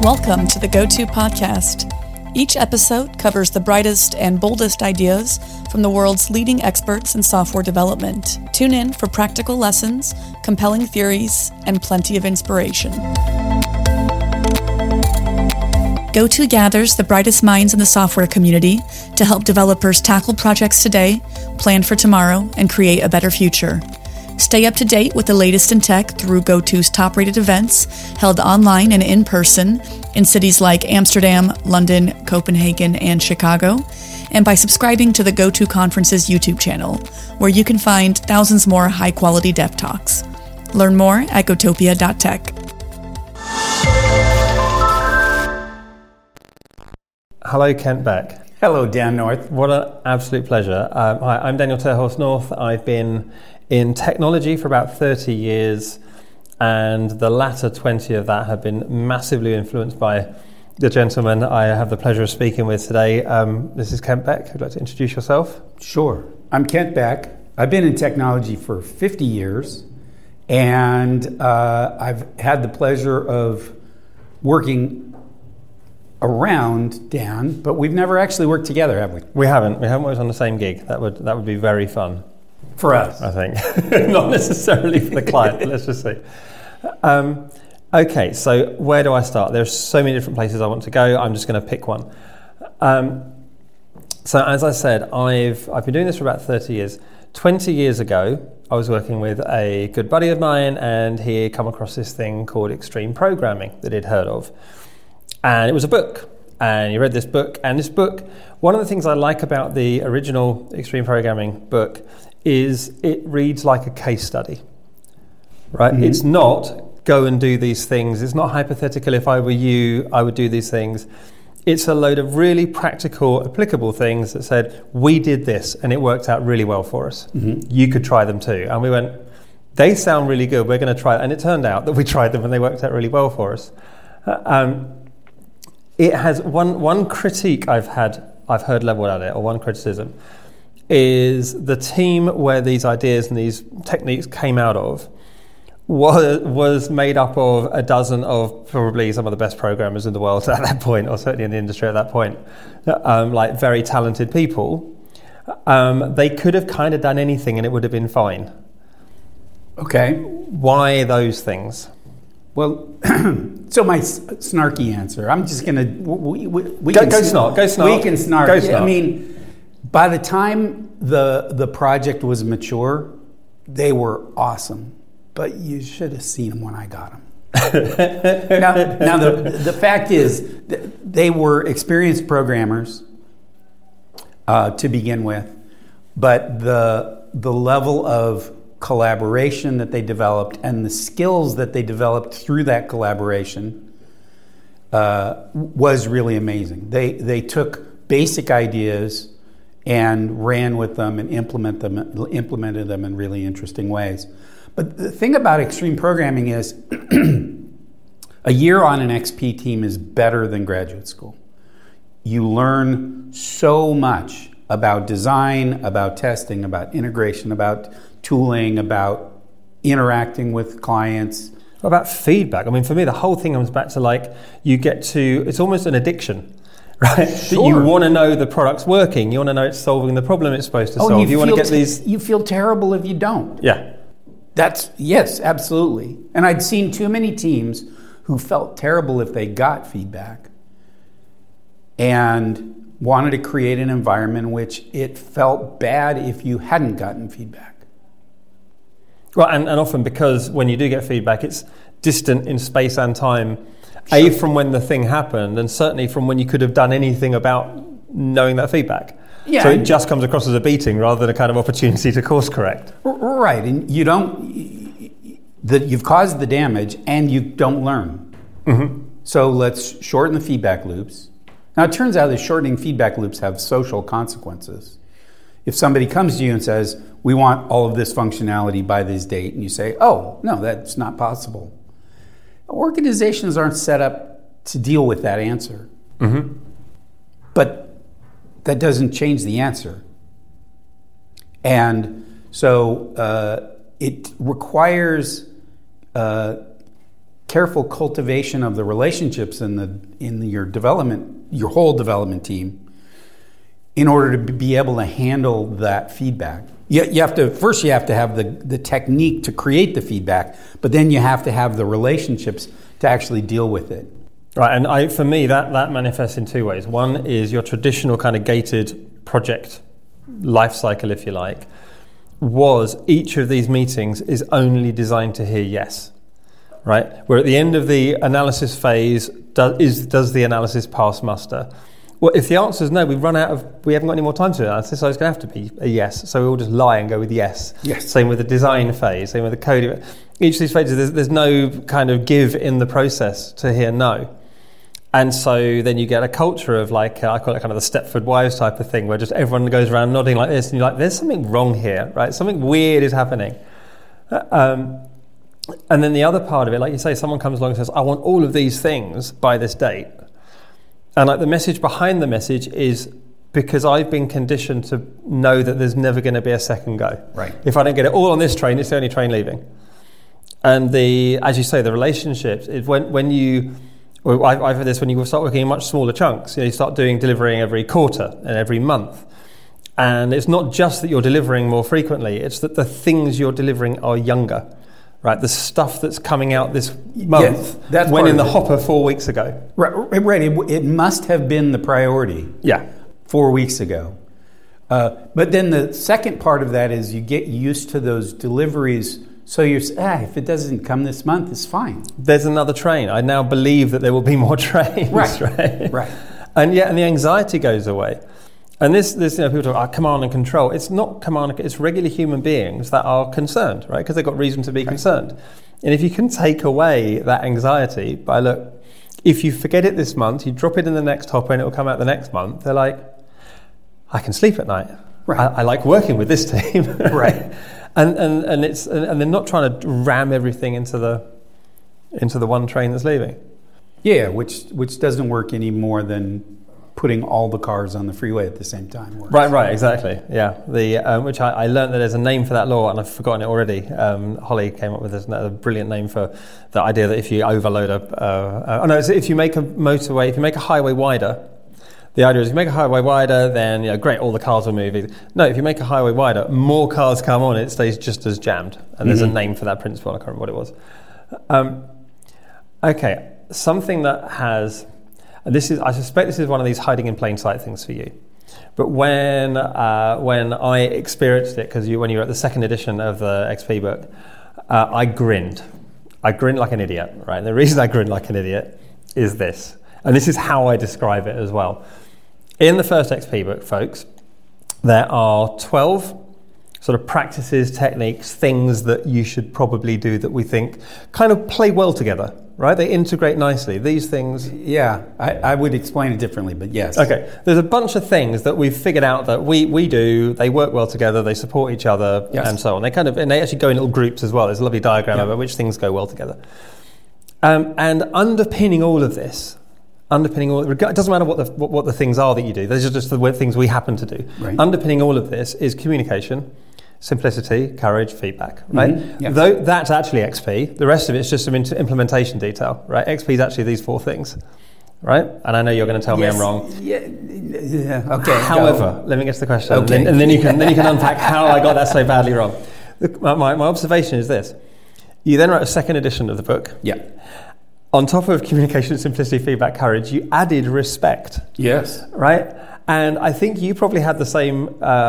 Welcome to the Go-To Podcast. Each episode covers the brightest and boldest ideas from the world's leading experts in software development. Tune in for practical lessons, compelling theories, and plenty of inspiration. Go-To gathers the brightest minds in the software community to help developers tackle projects today, plan for tomorrow, and create a better future. Stay up to date with the latest in tech through Go-To's top-rated events held online and in person in cities like Amsterdam, London, Copenhagen, and Chicago, and by subscribing to the Go-To Conference's YouTube channel, where you can find thousands more high-quality dev talks. Learn more at gotopia.tech. Hello, Kent Beck. Hello, Dan North. What an absolute pleasure. Hi, I'm Daniel Terhorst North. I've been in technology for about 30 years, and the latter 20 of that have been massively influenced by the gentleman I have the pleasure of speaking with today. This is Kent Beck. Would you like to introduce yourself? Sure. I'm Kent Beck. I've been in technology for 50 years, and I've had the pleasure of working around Dan, but we've never actually worked together, have we? We haven't. We haven't worked on the same gig. That would be very fun. For us. I think. Not necessarily for the client, but let's just see. Okay, so where do I start? There's so many different places I want to go. I'm just going to pick one. So as I said, I've been doing this for about 30 years. 20 years ago, I was working with a good buddy of mine, and he had come across this thing called extreme programming that he'd heard of. And it was a book. And he read this book. And this book, one of the things I like about the original extreme programming book is it reads like a case study, right? Mm-hmm. It's not go and do these things. It's not hypothetical. If I were you, I would do these things. It's a load of really practical, applicable things that said, we did this and it worked out really well for us. Mm-hmm. You could try them too. And we went, they sound really good. We're going to try it. And it turned out that we tried them and they worked out really well for us. It has one critique I've heard leveled at it, or one criticism, is the team where these ideas and these techniques came out of was made up of a dozen of probably some of the best programmers in the world at that point, or certainly in the industry at that point, like very talented people. They could have kind of done anything and it would have been fine. Okay. Why those things? Well, so my snarky answer, I'm just going to... Go snark. We can snark. Go snark. I mean, by the time the project was mature, they were awesome. But you should have seen them when I got them. now the fact is, they were experienced programmers to begin with, but the level of collaboration that they developed and the skills that they developed through that collaboration was really amazing. They took basic ideas and ran with them and implemented them in really interesting ways. But the thing about extreme programming is a year on an XP team is better than graduate school. You learn so much about design, about testing, about integration, about tooling, about interacting with clients. What about feedback? I mean, for me, the whole thing comes back to it's almost an addiction, right? Sure. That you want to know the product's working. You want to know it's solving the problem it's supposed to solve. You want to get these... You feel terrible if you don't. Yeah. Yes, absolutely. And I'd seen too many teams who felt terrible if they got feedback and wanted to create an environment in which it felt bad if you hadn't gotten feedback. Well, and often because when you do get feedback, it's distant in space and time, Sure. from when the thing happened, and certainly from when you could have done anything about knowing that feedback. Yeah. So it just comes across as a beating rather than a kind of opportunity to course correct. Right, and you've caused the damage and you don't learn. Mm-hmm. So let's shorten the feedback loops. Now it turns out that shortening feedback loops have social consequences. If somebody comes to you and says, we want all of this functionality by this date, and you say, oh, no, that's not possible. Organizations aren't set up to deal with that answer. Mm-hmm. But that doesn't change the answer. And so it requires careful cultivation of the relationships in your development, your whole development team, in order to be able to handle that feedback. You have to have the technique to create the feedback, but then you have to have the relationships to actually deal with it. Right, and for me, that manifests in two ways. One is your traditional kind of gated project life cycle, if you like, was each of these meetings is only designed to hear yes, right? Where at the end of the analysis phase, does the analysis pass muster? Well, if the answer is no, we haven't got any more time to do analysis, so it's going to have to be a yes. So we all just lie and go with yes. Yes. Same with the design phase, same with the coding. Each of these phases, there's no kind of give in the process to hear no. And so then you get a culture of I call it kind of the Stepford Wives type of thing, where just everyone goes around nodding like this, and you're like, there's something wrong here, right? Something weird is happening. And then the other part of it, like you say, someone comes along and says, I want all of these things by this date. And the message behind the message is because I've been conditioned to know that there's never going to be a second go. Right. If I don't get it all on this train, it's the only train leaving. And as you say, the relationships, when you... Well, I've had this when you start working in much smaller chunks. You start delivering every quarter and every month. And it's not just that you're delivering more frequently, it's that the things you're delivering are younger. Right, the stuff that's coming out this month went in the hopper 4 weeks ago. Right. It must have been the priority. Yeah. 4 weeks ago. But then the second part of that is you get used to those deliveries. So if it doesn't come this month, it's fine. There's another train. I now believe that there will be more trains. Right. And the anxiety goes away. And this people talk command and control. It's not command. It's regular human beings that are concerned, right? Because they've got reason to be concerned. And if you can take away that anxiety by if you forget it this month, you drop it in the next hopper and it will come out the next month. They're like, I can sleep at night. Right. I like working with this team. Right. And they're not trying to ram everything into the one train that's leaving. Yeah, which doesn't work any more than putting all the cars on the freeway at the same time works. Right, exactly. Yeah, which I learned that there's a name for that law, and I've forgotten it already. Holly came up with a brilliant name for the idea that if you overload if you make a motorway, if you make a highway wider. The idea is if you make a highway wider, then great, all the cars will move. No, if you make a highway wider, more cars come on, it stays just as jammed. And there's a name for that principle, I can't remember what it was. Okay, something that has, I suspect this is one of these hiding in plain sight things for you. But when I experienced it, because when you were at the second edition of the XP book, I grinned. I grinned like an idiot, right? And the reason I grinned like an idiot is this. And this is how I describe it as well. In the first XP book, folks, there are 12 sort of practices, techniques, things that you should probably do that we think kind of play well together, right? They integrate nicely. These things... Yeah, I would explain it differently, but yes. Okay, there's a bunch of things that we've figured out that we do, they work well together, they support each other, and so on. And they actually go in little groups as well. There's a lovely diagram about which things go well together. And underpinning all of this, it doesn't matter what the things are that you do. Those are just the things we happen to do. Right. Underpinning all of this is communication, simplicity, courage, feedback. Right. Mm-hmm. Yeah. Though that's actually XP. The rest of it's just some implementation detail. Right. XP is actually these 4 things. Right. And I know you're going to tell me I'm wrong. Yeah. Okay. However, let me get to the question. Okay. And then you can unpack how I got that so badly wrong. My observation is this: you then wrote a second edition of the book. Yeah. On top of communication, simplicity, feedback, courage, you added respect. Yes. Right? And I think you probably had the same,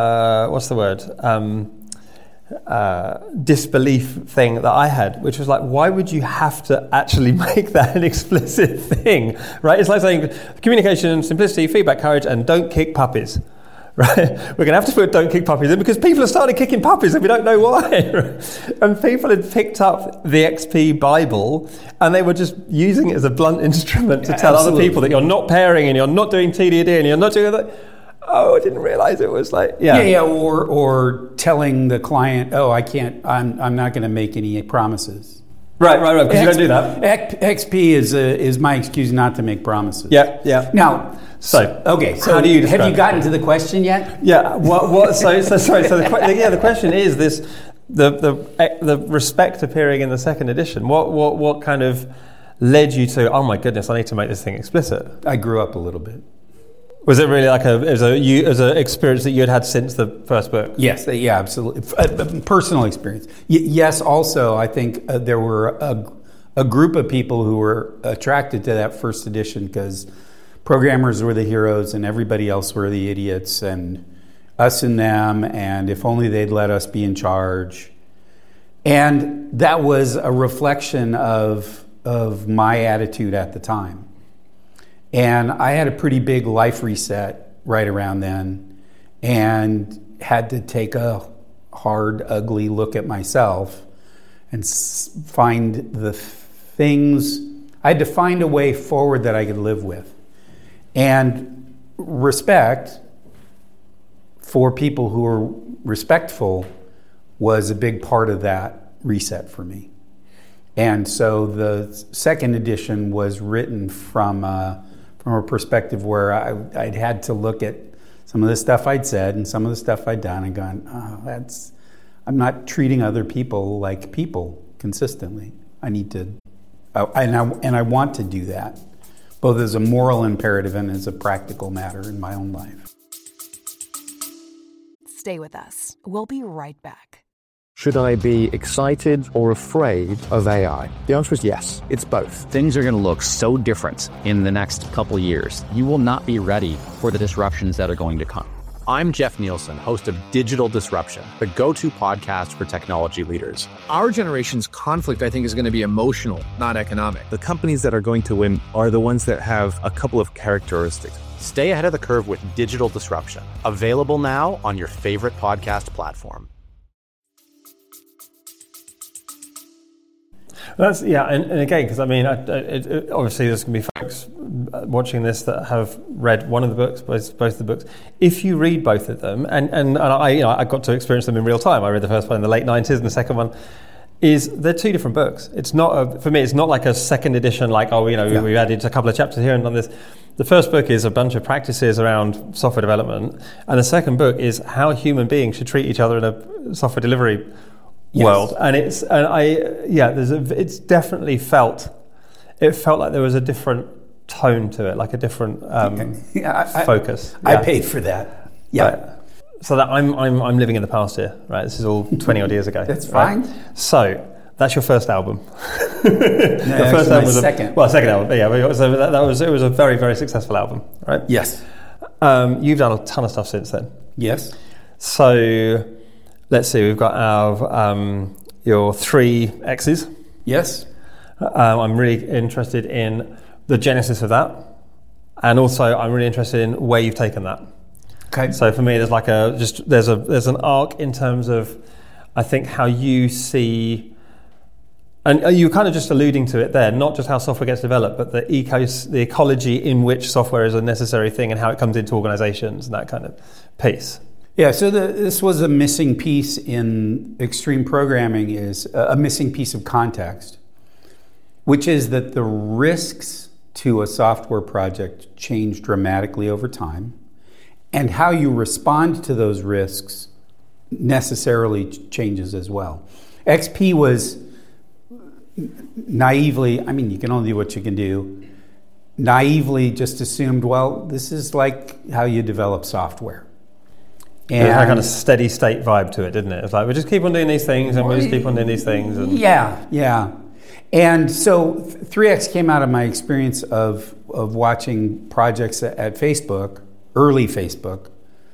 disbelief thing that I had, which was like, why would you have to actually make that an explicit thing? Right? It's like saying communication, simplicity, feedback, courage, and don't kick puppies. Right? We're going to have to put don't kick puppies in because people have started kicking puppies and we don't know why. And people had picked up the XP Bible and they were just using it as a blunt instrument to tell other people that you're not pairing and you're not doing TDD and you're not doing that. Oh, I didn't realize it was like, or telling the client, I'm not going to make any promises. Right, because you don't do that. XP is my excuse not to make promises. Yeah. Now, so how do you describe have you gotten to the question yet? Yeah. So the question is this: the respect appearing in the second edition. What kind of led you to, oh my goodness, I need to make this thing explicit? I grew up a little bit. Was it really like as an experience that you had since the first book? Yes, yeah, absolutely. Personal experience. Yes, also, I think there were a group of people who were attracted to that first edition because programmers were the heroes and everybody else were the idiots, and us and them, and if only they'd let us be in charge. And that was a reflection of my attitude at the time. And I had a pretty big life reset right around then and had to take a hard, ugly look at myself and find the things. I had to find a way forward that I could live with. And respect for people who are respectful was a big part of that reset for me. And so the second edition was written from a perspective where I'd had to look at some of the stuff I'd said and some of the stuff I'd done and gone, I'm not treating other people like people consistently. I need to, and I want to do that, both as a moral imperative and as a practical matter in my own life. Stay with us. We'll be right back. Should I be excited or afraid of AI? The answer is yes. It's both. Things are going to look so different in the next couple of years. You will not be ready for the disruptions that are going to come. I'm Jeff Nielsen, host of Digital Disruption, the go-to podcast for technology leaders. Our generation's conflict, I think, is going to be emotional, not economic. The companies that are going to win are the ones that have a couple of characteristics. Stay ahead of the curve with Digital Disruption. Available now on your favorite podcast platform. That's and again, because I mean, obviously there's going to be folks watching this that have read one of the books, both the books. If you read both of them, and I got to experience them in real time. I read the first one in the late 90s, and the second one they're two different books. It's not for me. It's not like a second edition, like we added a couple of chapters here and done this. The first book is a bunch of practices around software development, and the second book is how human beings should treat each other in a software delivery world. And it's definitely felt like there was a different tone to it, like a different focus. I paid for that. Yeah. Right. So that I'm living in the past here, right? This is all 20 odd years ago. That's fine. Right? So that's your first album. The first album was second album. Yeah. So it was a very, very successful album, right? Yes. You've done a ton of stuff since then. Yes. So let's see. We've got our your 3 X's. Yes. I'm really interested in the genesis of that, and also I'm really interested in where you've taken that. Okay. So for me, there's an arc in terms of, I think, how you see, and you were kind of just alluding to it there, not just how software gets developed, but the ecology in which software is a necessary thing and how it comes into organizations and that kind of piece. Yeah, so this was a missing piece in extreme programming, is a missing piece of context, which is that the risks to a software project change dramatically over time, and how you respond to those risks necessarily changes as well. XP was naively, I mean, you can only do what you can do, naively just assumed, well, this is like how you develop software. And it had a kind of steady state vibe to it, didn't it? It's like, we just keep on doing these things and we just keep on doing these things. And Yeah. And so 3X came out of my experience of watching projects at Facebook, early Facebook,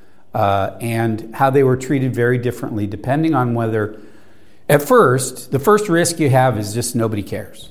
and how they were treated very differently depending on whether, at first, the first risk you have is just nobody cares.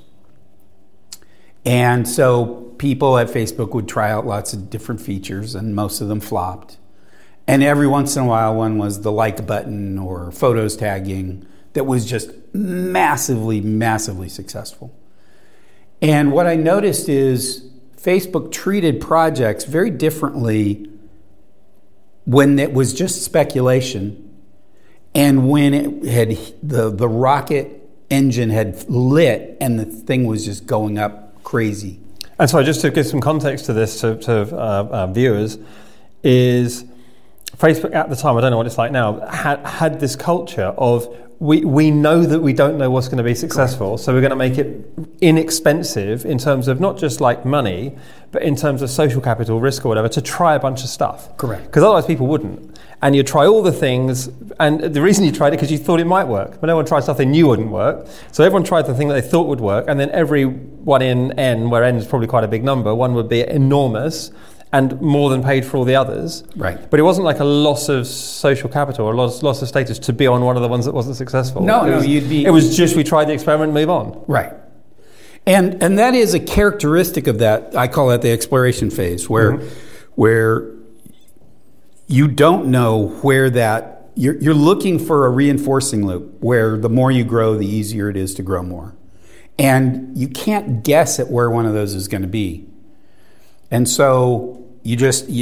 And so people at Facebook would try out lots of different features, and most of them flopped. And every once in a while, one was the like button or photos tagging that was just massively, massively successful. And what I noticed is Facebook treated projects very differently when it was just speculation and when it had the rocket engine had lit and the thing was just going up crazy. And so just to give some context to this to viewers, is Facebook at the time, I don't know what it's like now, had this culture of we know that we don't know what's going to be successful, so we're going to make it inexpensive in terms of not just like money, but in terms of social capital, risk or whatever, to try a bunch of stuff. Correct. Because otherwise people wouldn't. And you try all the things, and the reason you tried it because you thought it might work, but no one tried stuff they knew wouldn't work. So everyone tried the thing that they thought would work, and then every one in N, where N is probably quite a big number, one would be enormous and more than paid for all the others. Right. But it wasn't like a loss of social capital or a loss of status to be on one of the ones that wasn't successful. It was just we tried the experiment and move on. Right. And that is a characteristic of that. I call that the exploration phase, where you don't know where that you're looking for a reinforcing loop where the more you grow, the easier it is to grow more. And you can't guess at where one of those is going to be. And so you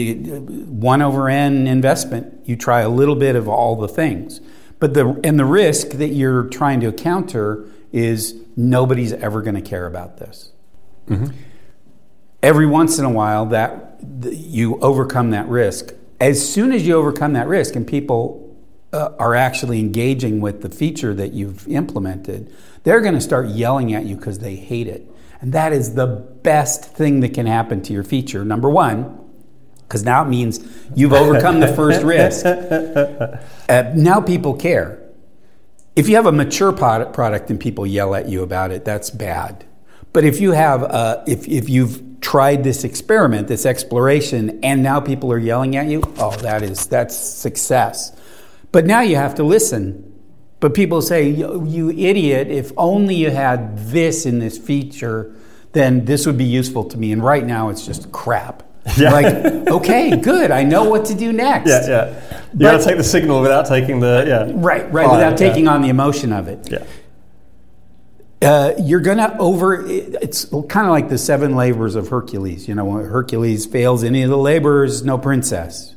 1/n investment, you try a little bit of all the things. But the risk that you're trying to counter is nobody's ever going to care about this. Mm-hmm. Every once in a while that you overcome that risk. As soon as you overcome that risk and people are actually engaging with the feature that you've implemented, they're going to start yelling at you because they hate it. And that is the best thing that can happen to your feature. Number one, because now it means you've overcome the first risk. Now people care. If you have a mature product and people yell at you about it, that's bad. But if you have, if you've tried this experiment, this exploration, and now people are yelling at you, that's success. But now you have to listen. But people say, you idiot, if only you had this in this feature, then this would be useful to me. And right now it's just crap. Yeah. Like, okay, good. I know what to do next. Yeah. You got to take the signal without taking the, Right, without taking on the emotion of it. Yeah. You're going to it's kind of like the 7 labors of Hercules. You know, when Hercules fails any of the labors, no princess.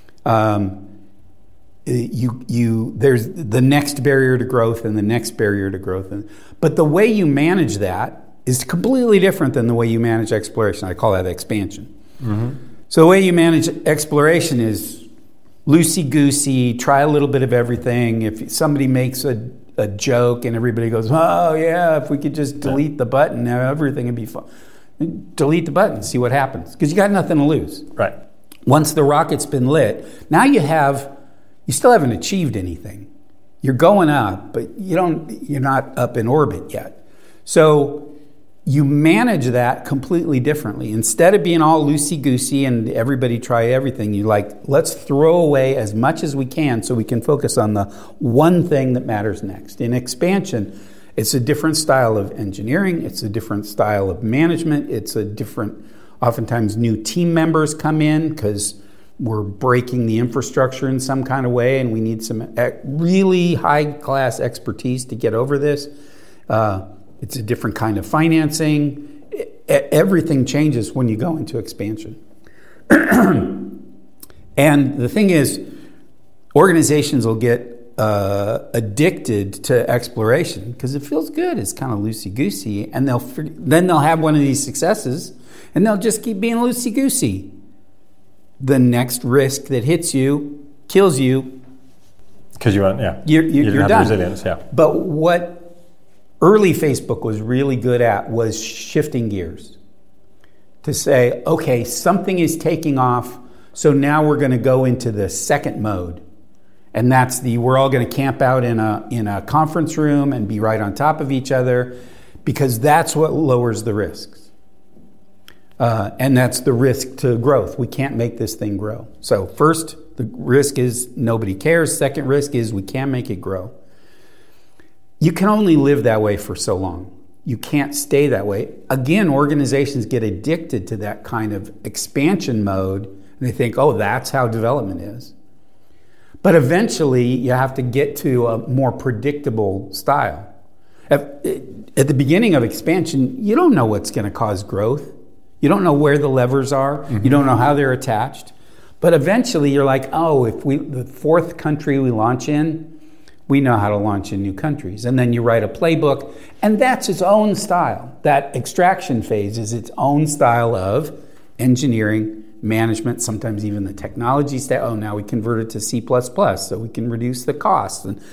There's the next barrier to growth and the next barrier to growth. But the way you manage that is completely different than the way you manage exploration. I call that expansion. Mm-hmm. So the way you manage exploration is loosey-goosey, try a little bit of everything. If somebody makes a joke and everybody goes, oh yeah, if we could just delete the button, everything would be fine. Delete the button, see what happens. Because you got nothing to lose. Right. Once the rocket's been lit, now you still haven't achieved anything. You're going up, but you're not up in orbit yet. So you manage that completely differently. Instead of being all loosey-goosey and everybody try everything, let's throw away as much as we can so we can focus on the one thing that matters next. In expansion, it's a different style of engineering. It's a different style of management. It's a different, oftentimes new team members come in because we're breaking the infrastructure in some kind of way and we need some really high-class expertise to get over this. It's a different kind of financing. Everything changes when you go into expansion. And the thing is, organizations will get addicted to exploration because it feels good. It's kind of loosey-goosey. And then they'll have one of these successes and they'll just keep being loosey-goosey. The next risk that hits you kills you. Because you weren't, You're done. Resilience, yeah. But what early Facebook was really good at was shifting gears to say, okay, something is taking off, so now we're going to go into the second mode. And that's we're all going to camp out in a conference room and be right on top of each other because that's what lowers the risks. And that's the risk to growth. We can't make this thing grow. So first, the risk is nobody cares. Second risk is we can't make it grow. You can only live that way for so long. You can't stay that way. Again, organizations get addicted to that kind of expansion mode, and they think, oh, that's how development is. But eventually, you have to get to a more predictable style. At the beginning of expansion, you don't know what's going to cause growth. You don't know where the levers are. Mm-hmm. You don't know how they're attached. But eventually, you're like, oh, if the fourth country we launch in, we know how to launch in new countries. And then you write a playbook, and that's its own style. That extraction phase is its own style of engineering, management, sometimes even the technology style. Oh, now we convert it to C++, so we can reduce the costs. And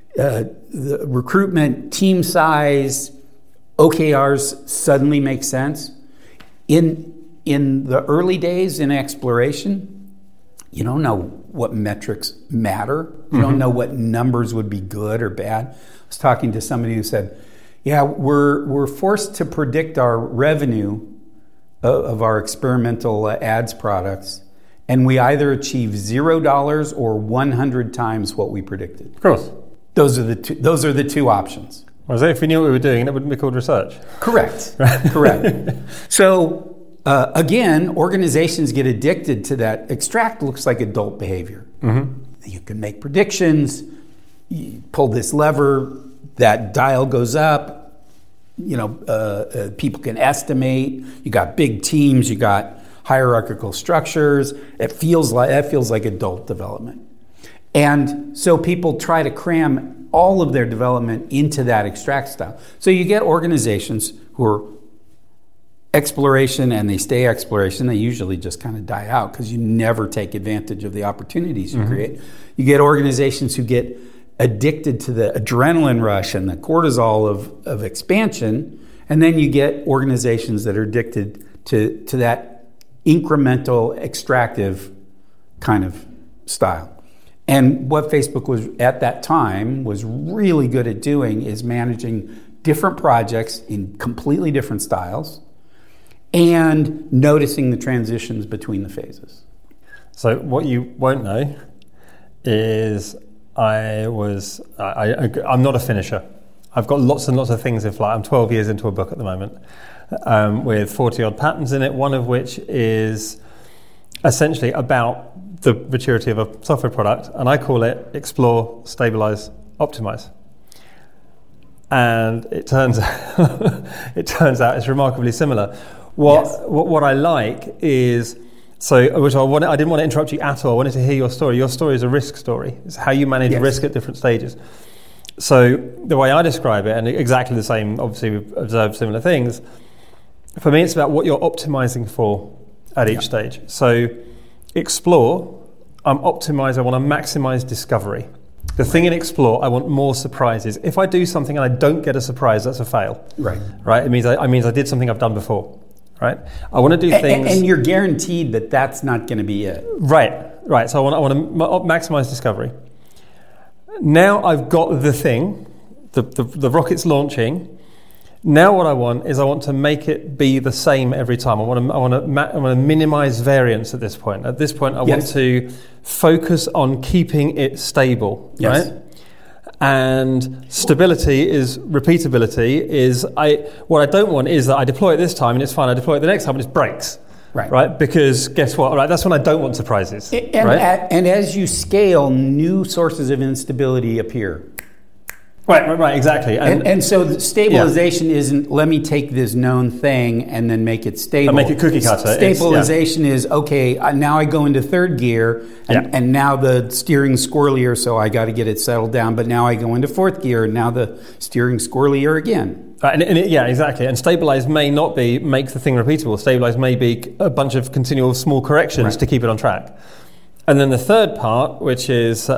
the recruitment, team size, OKRs suddenly make sense. In the early days in exploration, you don't know what metrics matter. You don't know what numbers would be good or bad. I was talking to somebody who said, yeah, we're forced to predict our revenue of our experimental ads products, and we either achieve $0 or 100 times what we predicted. Of course. Those are the two options. Well, if we knew what we were doing, it wouldn't be called research. Correct. Correct. So, again, organizations get addicted to that. Extract looks like adult behavior. You can make predictions. You pull this lever, that dial goes up. People can estimate. You got big teams. You got hierarchical structures. That feels like adult development. And so people try to cram all of their development into that extract style. So you get organizations who are exploration and they stay exploration. They usually just kind of die out because you never take advantage of the opportunities you create. You get organizations who get addicted to the adrenaline rush and the cortisol of expansion. And then you get organizations that are addicted to that incremental extractive kind of style. And what Facebook was at that time was really good at doing is managing different projects in completely different styles and noticing the transitions between the phases. So what you won't know is I'm not a finisher. I've got lots and lots of things in flight. I'm 12 years into a book at the moment with 40 odd patterns in it, one of which is essentially about the maturity of a software product, and I call it Explore, Stabilize, Optimize. And it turns out it's remarkably similar. What I like is, I didn't want to interrupt you at all. I wanted to hear your story. Your story is a risk story. It's how you manage risk at different stages. So the way I describe it, and exactly the same, obviously we've observed similar things, for me it's about what you're optimizing for at each stage. So Explore, I want to maximize discovery. The thing in Explore, I want more surprises. If I do something and I don't get a surprise, that's a fail. Right? It means I did something I've done before. Right? I want to do things, and you're guaranteed that that's not going to be it. Right. So I want to maximize discovery. Now I've got the thing, the rocket's launching. Now what I want to make it be the same every time. I want to minimize variance at this point. At this point, I want to focus on keeping it stable, right? And stability is repeatability. What I don't want is that I deploy it this time and it's fine. I deploy it the next time and it breaks. Right? Because guess what? Right, that's when I don't want surprises. And as you scale, new sources of instability appear. Right, exactly. And so the stabilization isn't, let me take this known thing and then make it stable. And make it cookie cutter. Stabilization is, okay, now I go into third gear, and now the steering's squirrelier, so I got to get it settled down. But now I go into fourth gear, and now the steering's squirrelier again. Exactly. And stabilize may not be make the thing repeatable. Stabilize may be a bunch of continual small corrections to keep it on track. And then the third part, which is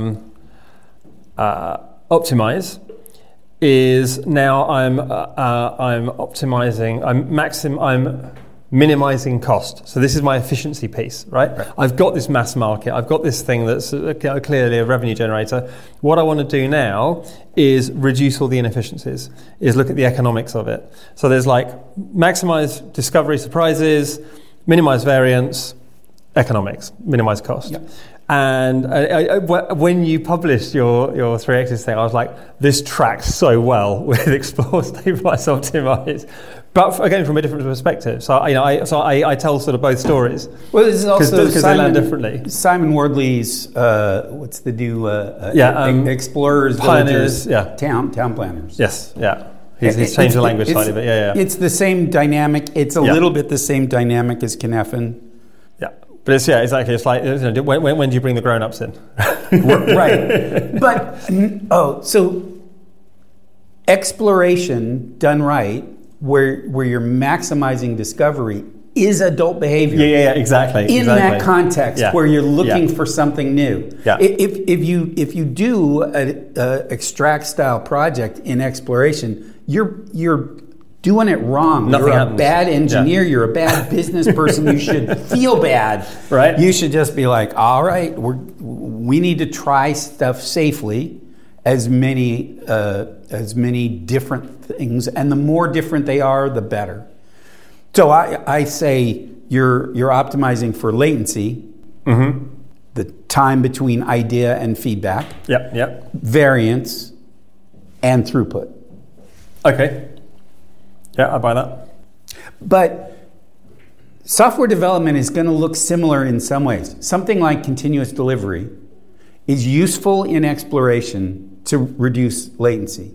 optimize, is now I'm optimizing. I'm minimizing cost. So this is my efficiency piece, right? I've got this mass market. I've got this thing that's clearly a revenue generator. What I want to do now is reduce all the inefficiencies. Is look at the economics of it. So there's maximize discovery surprises, minimize variance, economics, minimize cost. And when you published your 3X's thing, I was like, this tracks so well with Explore, Stabilize, Optimize. But again, from a different perspective. So I tell sort of both stories. Well, this is also because they land differently. Simon Wardley's what's the new explorers, pioneers, villagers, town planners. Yes, He's changed the language slightly, but It's the same dynamic. It's a little bit the same dynamic as Cynefin. But it's exactly. It's like, when do you bring the grown-ups in? Right. But so exploration done right, where you're maximizing discovery, is adult behavior. Yeah, exactly. In that context where you're looking for something new. Yeah. If you do an extract style project in exploration, you're doing it wrong. Nothing you're happens. A bad engineer. You're a bad business person. You should feel bad. Right. You should just be like, all right, we need to try stuff safely, as many different things, and the more different they are, the better. So I say you're optimizing for latency, the time between idea and feedback, variance, and throughput. Okay. Yeah, I buy that. But software development is going to look similar in some ways. Something like continuous delivery is useful in exploration to reduce latency.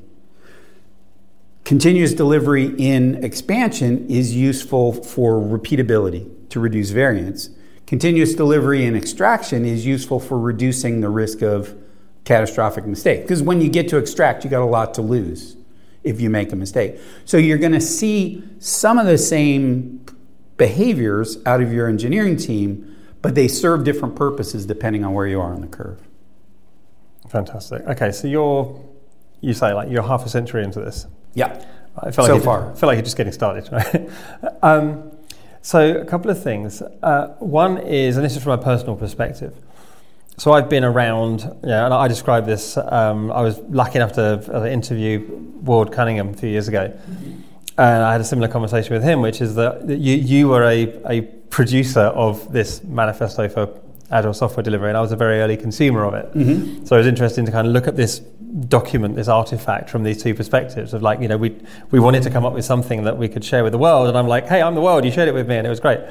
Continuous delivery in expansion is useful for repeatability, to reduce variance. Continuous delivery in extraction is useful for reducing the risk of catastrophic mistake. Because when you get to extract, you got a lot to lose if you make a mistake. So you're going to see some of the same behaviors out of your engineering team, but they serve different purposes depending on where you are on the curve. Fantastic. Okay, so you say like you're half a century into this. Yeah. I feel like you're just getting started, right? So a couple of things. One is, and this is from a personal perspective. So I've been around, and I describe this. I was lucky enough to interview Ward Cunningham a few years ago, and I had a similar conversation with him, which is that you were a producer of this manifesto for Agile software delivery, and I was a very early consumer of it. So it was interesting to kind of look at this document, this artifact, from these two perspectives of like, we wanted to come up with something that we could share with the world, and I'm like, hey, I'm the world, you shared it with me, and it was great.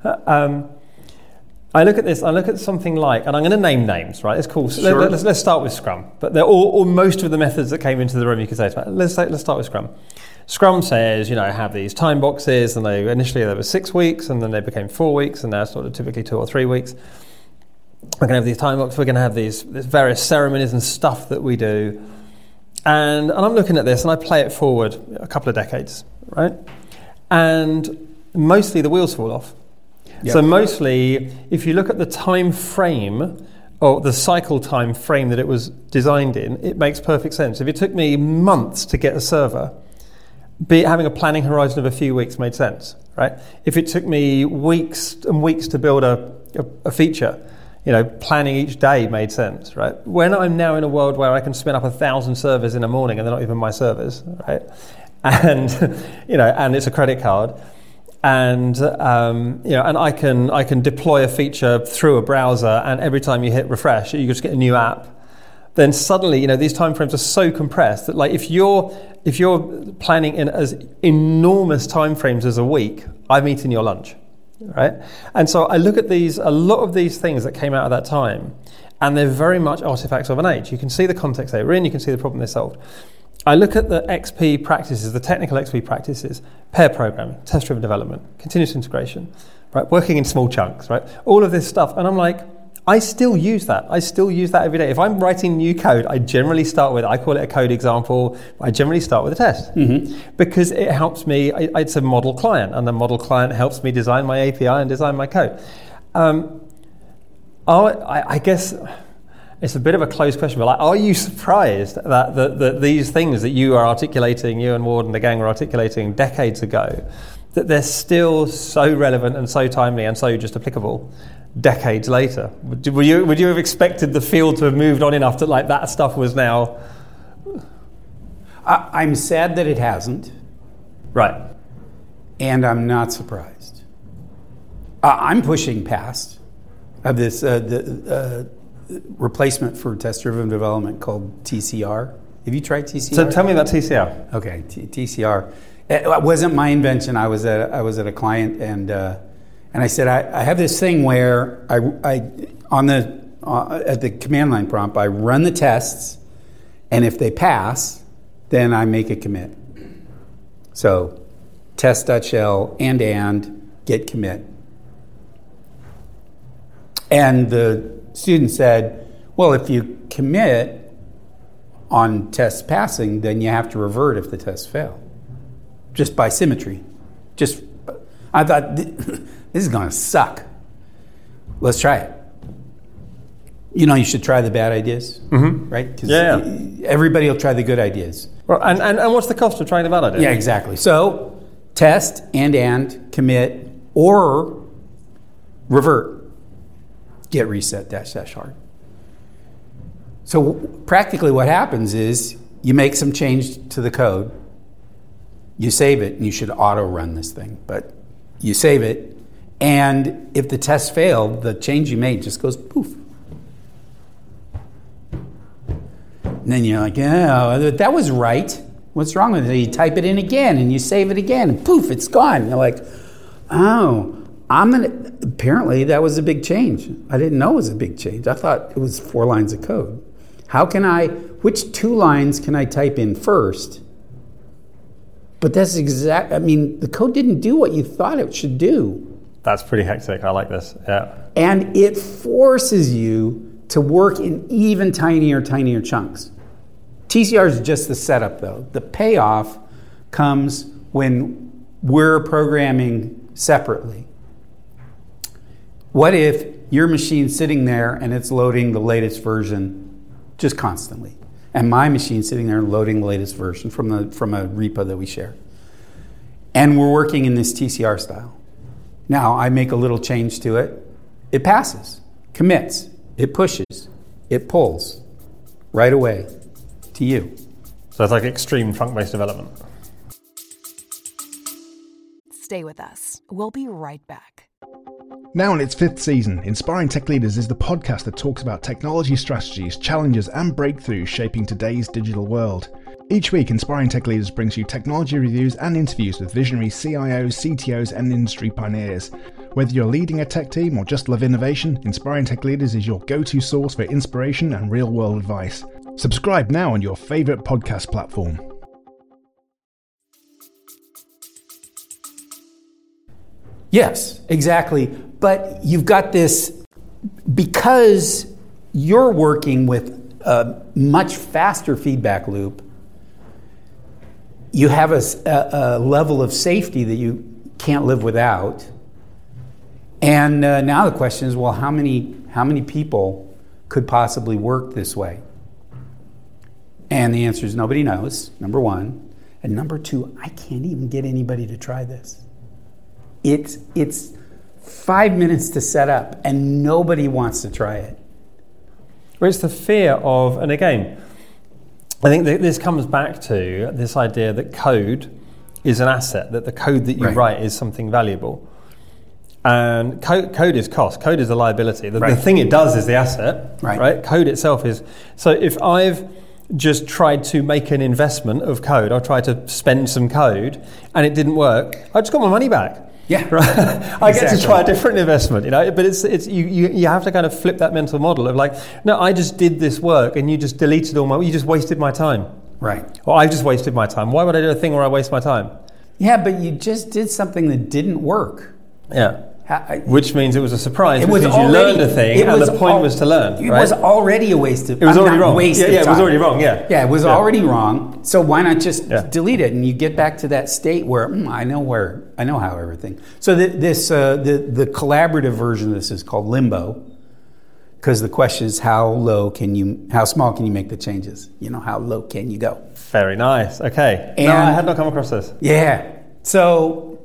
I look at this, I look at something like, and I'm going to name names, right? It's cool. So sure. Let's start with Scrum. But they're all most of the methods that came into the room, you could say, let's start with Scrum. Scrum says, have these time boxes, and initially there were 6 weeks, and then they became 4 weeks, and now it's sort of typically 2 or 3 weeks. We're going to have these time boxes, we're going to have these various ceremonies and stuff that we do. And I'm looking at this, and I play it forward a couple of decades, right? And mostly the wheels fall off. Yep. So mostly, if you look at the time frame, or the cycle time frame that it was designed in, it makes perfect sense. If it took me months to get a server, having a planning horizon of a few weeks made sense, right? If it took me weeks and weeks to build a feature, planning each day made sense, right? When I'm now in a world where I can spin up 1,000 servers in a morning and they're not even my servers, right? And and it's a credit card, and and I can deploy a feature through a browser, and every time you hit refresh, you just get a new app. Then suddenly, these timeframes are so compressed that, like, if you're planning in as enormous timeframes as a week, I'm eating your lunch. Right? And so I look at a lot of these things that came out of that time, and they're very much artifacts of an age. You can see the context they were in, you can see the problem they solved. I look at the XP practices, the technical XP practices, pair programming, test-driven development, continuous integration, right? Working in small chunks, right? All of this stuff, and I'm like, I still use that. I still use that every day. If I'm writing new code, I generally start with, I call it a code example, I generally start with a test. Because it helps me, it's a model client, and the model client helps me design my API and design my code. I guess it's a bit of a closed question, but are you surprised that these things that you are articulating, you and Ward and the gang were articulating decades ago, that they're still so relevant and so timely and so just applicable decades later? Would you have expected the field to have moved on enough that like that stuff was now? I'm sad that it hasn't. Right. And I'm not surprised. I'm pushing past this the replacement for test-driven development called TCR. Have you tried TCR? So tell me about TCR. Okay, TCR. It wasn't my invention. I was at a client, and I said I have this thing where at the command line prompt I run the tests, and if they pass, then I make a commit. So test.shell and get commit. And the student said, well, if you commit on tests passing, then you have to revert if the tests fail. Just by symmetry. I thought, this is going to suck. Let's try it. You should try the bad ideas, right? Because everybody will try the good ideas. Well, and what's the cost of trying the bad ideas? Yeah, exactly. So test and commit or revert. Get reset -- hard. So practically what happens is you make some change to the code, you save it, and you should auto run this thing, but you save it, and if the test failed, the change you made just goes poof. And then you're like, yeah, that was right. What's wrong with it? You type it in again and you save it again and poof, it's gone. You're like, oh, apparently that was a big change. I didn't know it was a big change. I thought it was 4 lines of code. Which 2 lines can I type in first? But that's the code didn't do what you thought it should do. That's pretty hectic. I like this. Yeah. And it forces you to work in even tinier chunks. TCR is just the setup, though. The payoff comes when we're programming separately. What if your machine's sitting there and it's loading the latest version just constantly, and my machine's sitting there loading the latest version from a repo that we share, and we're working in this TCR style? Now I make a little change to it. It passes, commits, it pushes, it pulls right away to you. So it's like extreme trunk-based development. Stay with us. We'll be right back. Now in its 5th season, Inspiring Tech Leaders is the podcast that talks about technology strategies, challenges, and breakthroughs shaping today's digital world. Each week, Inspiring Tech Leaders brings you technology reviews and interviews with visionary CIOs, CTOs, and industry pioneers. Whether you're leading a tech team or just love innovation, Inspiring Tech Leaders is your go-to source for inspiration and real-world advice. Subscribe now on your favorite podcast platform. Yes, exactly. But you've got this, because you're working with a much faster feedback loop, you have a level of safety that you can't live without. And now the question is, well, how many people could possibly work this way? And the answer is nobody knows, number one. And number two, I can't even get anybody to try this. It's 5 minutes to set up, and nobody wants to try it. Well, it's the fear of, and again, I think this comes back to this idea that code is an asset, that the code that you write is something valuable. And code is cost. Code is a liability. The thing it does is the asset, right? Code itself is. So if I've just tried to make an investment of code, I tried to spend some code, and it didn't work, I just got my money back. Yeah, right. I get to try a different investment, But it's you have to kind of flip that mental model of like, no, I just did this work, and you just deleted you just wasted my time, right? Or I just wasted my time. Why would I do a thing where I waste my time? Yeah, but you just did something that didn't work. Yeah. Which means it was a surprise, because you learned a thing, and the point was to learn. It was already a waste of time. It was already wrong. It was already wrong, yeah. Yeah, it was already wrong, so why not just delete it, and you get back to that state where, I know how everything. So the collaborative version of this is called Limbo, because the question is how small can you make the changes? How low can you go? Very nice, okay. No, I had not come across this. Yeah, so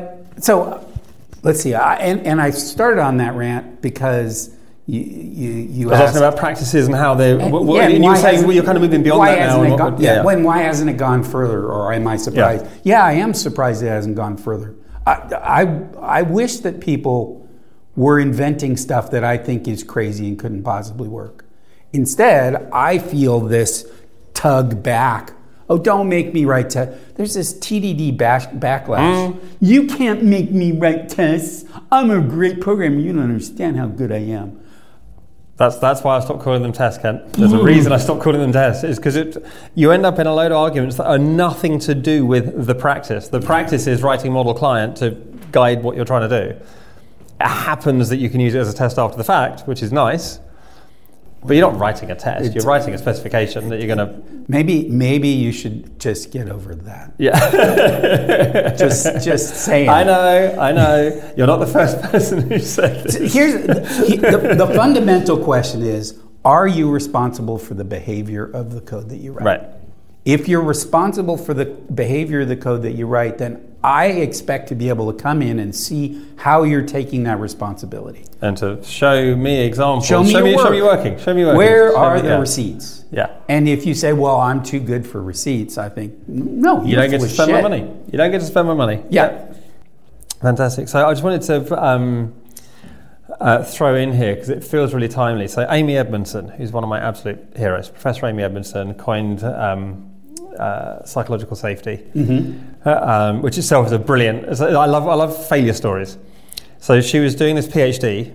let's see. I started on that rant because you asked asking about practices and how they. And you're saying you're kind of moving beyond that now. Why hasn't it gone further? Or am I surprised? Yeah, I am surprised it hasn't gone further. I wish that people were inventing stuff that I think is crazy and couldn't possibly work. Instead, I feel this tug back. Oh, don't make me write tests. There's this TDD backlash. You can't make me write tests. I'm a great programmer. You don't understand how good I am. That's why I stopped calling them tests, Kent. There's a reason I stopped calling them tests. Is because you end up in a load of arguments that are nothing to do with the practice. The practice is writing model client to guide what you're trying to do. It happens that you can use it as a test after the fact, which is nice. But you're not writing a test. You're writing a specification that you're going to... Maybe you should just get over that. Yeah. just saying. I know. You're not the first person who said this. Here's the fundamental question is, are you responsible for the behavior of the code that you write? Right. If you're responsible for the behavior of the code that you write, then I expect to be able to come in and see how you're taking that responsibility. And to show me examples. Show me working. Where are the receipts? Yeah. And if you say, well, I'm too good for receipts, I think, no, you don't get to spend my money. You don't get to spend my money. Yeah. Fantastic. So I just wanted to throw in here, because it feels really timely. So Amy Edmondson, who's one of my absolute heroes, Professor Amy Edmondson, coined psychological safety, which itself is a brilliant. I love failure stories. So she was doing this PhD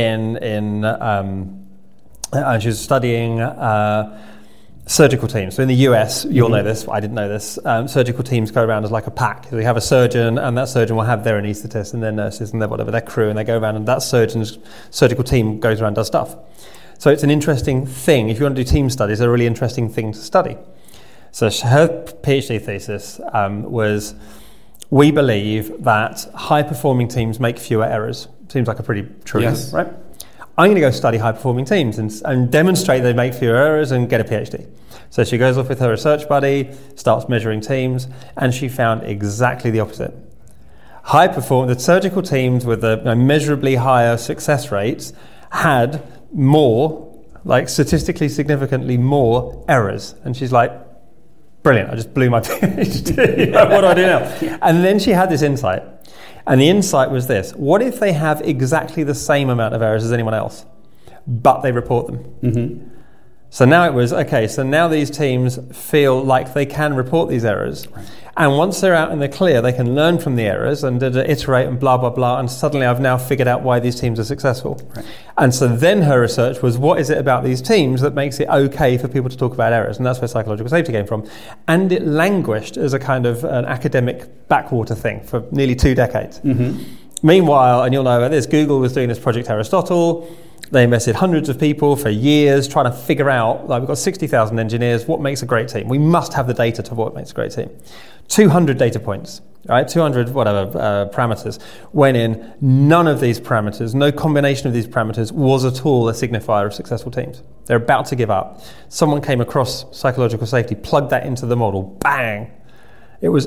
and she was studying surgical teams. So in the US, you'll know this, I didn't know this, surgical teams go around as like a pack. So you have a surgeon, and that surgeon will have their anaesthetists and their nurses and their whatever, their crew, and they go around, and that surgeon's surgical team goes around and does stuff. So it's an interesting thing. If you want to do team studies, a really interesting thing to study. So her PhD thesis was, we believe that high-performing teams make fewer errors. Seems like a pretty true, yes. Right? I'm going to go study high-performing teams and demonstrate they make fewer errors and get a PhD. So she goes off with her research buddy, starts measuring teams, and she found exactly the opposite. The surgical teams with the measurably higher success rates had more, like statistically significantly more errors. And she's like, brilliant, I just blew my PhD. What do I do now? Yeah. And then she had this insight. And the insight was this: what if they have exactly the same amount of errors as anyone else, but they report them? Mm-hmm. So now it was, okay, so now these teams feel like they can report these errors. Right. And once they're out in the clear, they can learn from the errors and iterate and blah, blah, blah. And suddenly I've now figured out why these teams are successful. Right. And so then her research was, what is it about these teams that makes it okay for people to talk about errors? And that's where psychological safety came from. And it languished as a kind of an academic backwater thing for nearly 2 decades. Mm-hmm. Meanwhile, and you'll know about this, Google was doing this Project Aristotle. They invested hundreds of people for years trying to figure out, like, we've got 60,000 engineers, what makes a great team? We must have the data to what makes a great team. 200 data points, right? 200 parameters went in. None of these parameters, no combination of these parameters was at all a signifier of successful teams. They're about to give up. Someone came across psychological safety, plugged that into the model, bang! It was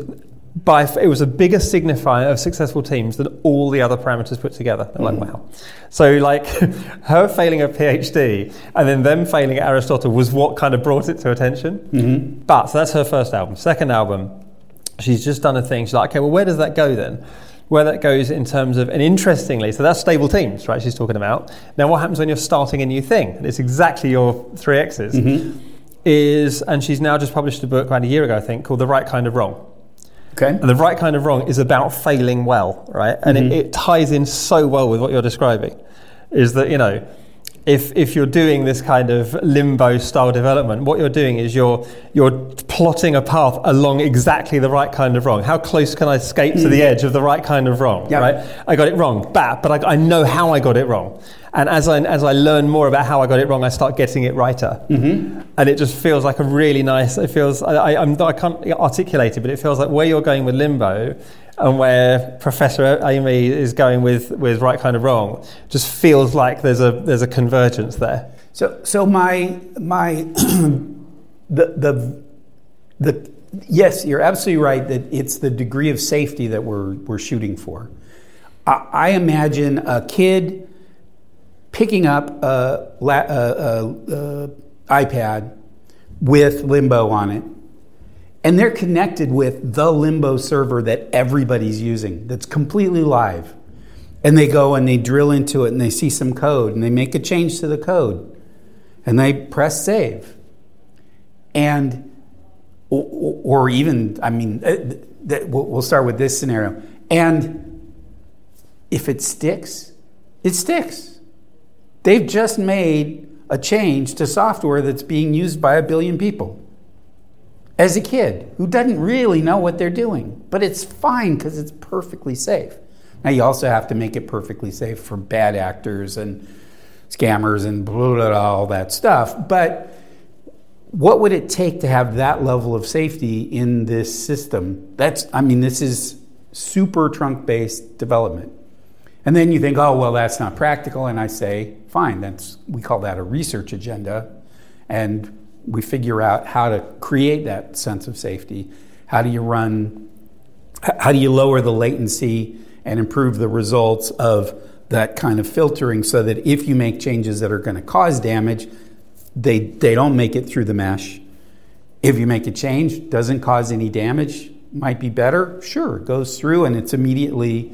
a bigger signifier of successful teams than all the other parameters put together. They're like, wow. So like her failing a PhD and then them failing at Aristotle was what kind of brought it to attention. Mm-hmm. But so that's her first album. Second album, she's just done a thing. She's like, okay, well, where does that go then? Where that goes in terms of, and interestingly, so that's stable teams, right? She's talking about. Now, what happens when you're starting a new thing? And it's exactly your 3 X's. Mm-hmm. And she's now just published a book about a year ago, I think, called The Right Kind of Wrong. Okay. And the right kind of wrong is about failing well, right? And it ties in so well with what you're describing. Is that, you know, if you're doing this kind of limbo style development, what you're doing is you're plotting a path along exactly the right kind of wrong. How close can I escape to the edge of the right kind of wrong, right? I got it wrong, but I know how I got it wrong. And as I learn more about how I got it wrong, I start getting it righter. Mm-hmm. And it just feels like a really nice, it feels, I can't articulate it, but it feels like where you're going with limbo and where Professor Amy is going with right kind of wrong just feels like there's a convergence there. So my yes, you're absolutely right that it's the degree of safety that we're shooting for. I imagine a kid picking up a iPad with Limbo on it, and they're connected with the Limbo server that everybody's using, that's completely live. And they go and they drill into it and they see some code and they make a change to the code and they press save. And, or even, I mean, we'll start with this scenario. And if it sticks, it sticks. They've just made a change to software that's being used by 1 billion people. As a kid who doesn't really know what they're doing, but it's fine because it's perfectly safe. Now you also have to make it perfectly safe for bad actors and scammers and blah, blah, blah, all that stuff. But what would it take to have that level of safety in this system? This is super trunk-based development. And then you think, oh, well, that's not practical. And I say, fine, we call that a research agenda. And we figure out how to create that sense of safety. How do you lower the latency and improve the results of that kind of filtering so that if you make changes that are going to cause damage, they don't make it through the mesh. If you make a change, doesn't cause any damage, might be better, sure, it goes through and it's immediately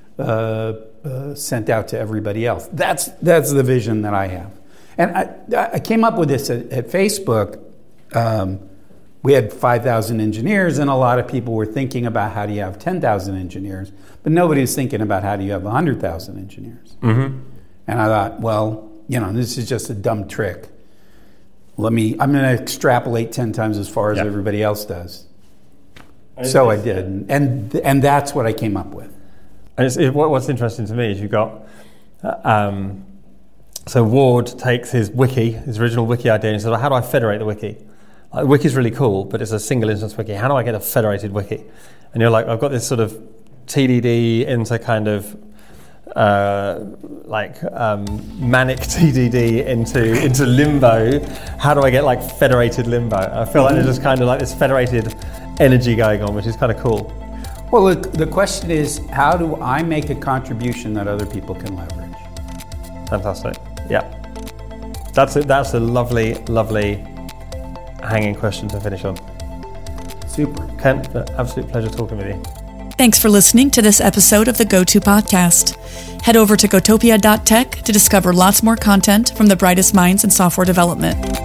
sent out to everybody else. That's the vision that I have. And I came up with this at Facebook. We had 5,000 engineers, and a lot of people were thinking about how do you have 10,000 engineers, but nobody was thinking about how do you have 100,000 engineers. Mm-hmm. And I thought, well, this is just a dumb trick. I'm going to extrapolate 10 times as far as everybody else does. So I did, and that's what I came up with. And what's interesting to me is you've got, so Ward takes his original wiki idea, and says, well, how do I federate the wiki? The wiki's really cool, but it's a single instance wiki. How do I get a federated wiki? And you're like, I've got this sort of TDD into kind of manic TDD into limbo. How do I get like federated limbo? I feel like there's just kind of like this federated energy going on, which is kind of cool. Well, the question is, how do I make a contribution that other people can leverage? Fantastic. Yeah. That's a lovely, lovely hanging question to finish on. Super. Kent, absolute pleasure talking with you. Thanks for listening to this episode of the GoTo Podcast. Head over to gotopia.tech to discover lots more content from the brightest minds in software development.